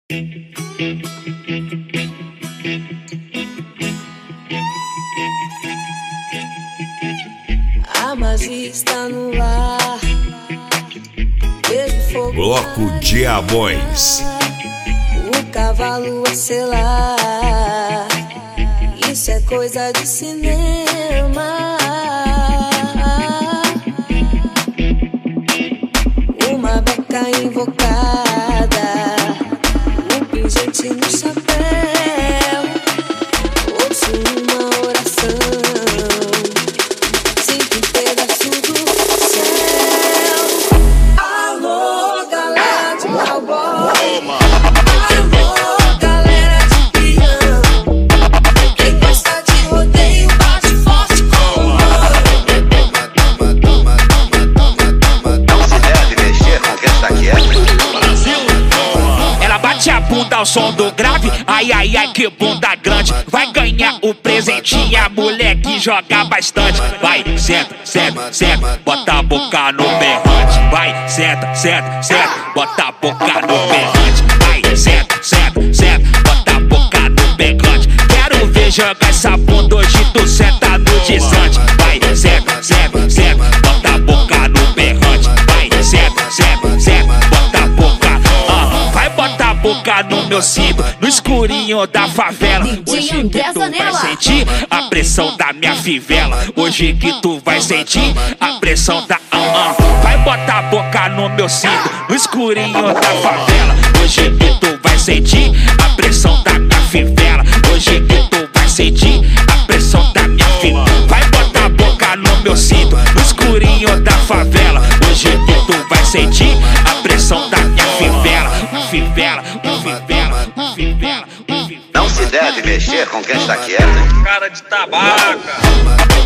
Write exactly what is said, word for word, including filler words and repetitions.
A magia está no ar. Vejo fogo. Bloco Diamões. O cavalo a selar. Isso é coisa de cinema. Uma beca invocada, um pingente no chapéu. Ouço uma oração, sinto um pedaço do céu. Alô, galera de cowboy. Alô, galera de peão. Quem gosta de rodeio bate forte com o Não se deve mexer com quem está quieto. Ela bate a bunda ao som do grave. Ai, ai, ai, que bunda grande. Vai ganhar o presentinho, a mulher que joga bastante. Vai, senta, senta, senta, bota a boca no berrante. Vai, senta, senta, senta, bota a boca no berrante. Vai, senta, senta, senta, bota a boca no berrante. Quero ver jogar essa bunda hoje, tu senta no desante. Vai, senta, senta, senta, bota a boca no berrante. Vai, senta, senta, senta, bota a boca. Ah, vai botar a boca no meu cinto, no escurinho da favela. Hoje que tu vai sentir a pressão da minha fivela. Hoje que tu vai sentir a pressão da ah, ah. Vai botar a boca no meu cinto, no escurinho da favela. Hoje que tu vai sentir a pressão da minha fivela. Hoje que tu vai sentir a pressão da minha fivela. Vai botar a boca no meu cinto, no escurinho da favela. Hoje que tu vai sentir a pressão da minha fivela. Fivela, fivela, fivela, fivela. Não se deve mexer com quem está quieto. Cara de tabaca.